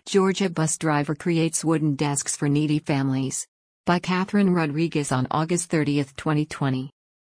Georgia bus driver creates wooden desks for needy families. By Catherine Rodriguez on August 30, 2020.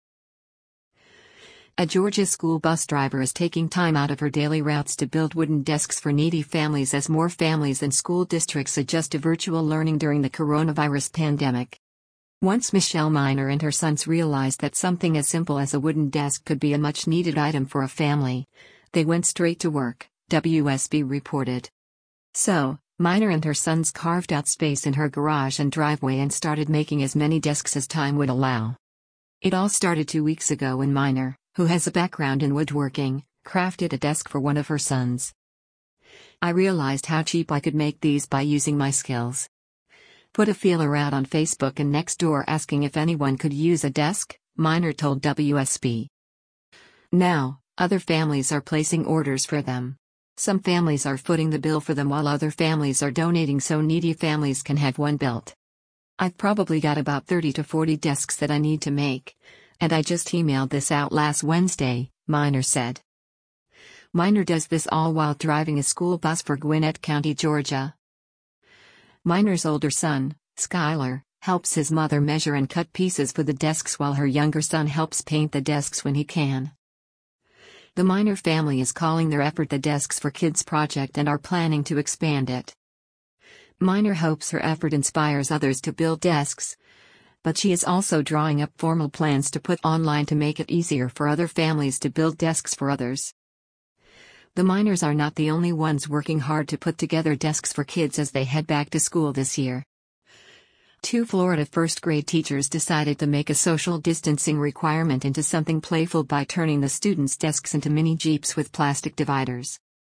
A Georgia school bus driver is taking time out of her daily routes to build wooden desks for needy families as more families and school districts adjust to virtual learning during the coronavirus pandemic. Once Michelle Miner and her sons realized that something as simple as a wooden desk could be a much-needed item for a family, they went straight to work, WSB reported. So, Miner and her sons carved out space in her garage and driveway and started making as many desks as time would allow. It all started 2 weeks ago when Miner, who has a background in woodworking, crafted a desk for one of her sons. "I realized how cheap I could make these by using my skills. Put a feeler out on Facebook and Nextdoor asking if anyone could use a desk," Miner told WSB. Now, other families are placing orders for them. Some families are footing the bill for them while other families are donating so needy families can have one built. "I've probably got about 30 to 40 desks that I need to make, and I just emailed this out last Wednesday," Miner said. Miner does this all while driving a school bus for Gwinnett County, Georgia. Miner's older son, Skylar, helps his mother measure and cut pieces for the desks while her younger son helps paint the desks when he can. The Miner family is calling their effort the Desks for Kids project and are planning to expand it. Miner hopes her effort inspires others to build desks, but she is also drawing up formal plans to put online to make it easier for other families to build desks for others. The Miners are not the only ones working hard to put together desks for kids as they head back to school this year. 2 Florida first-grade teachers decided to make a social distancing requirement into something playful by turning the students' desks into mini Jeeps with plastic dividers.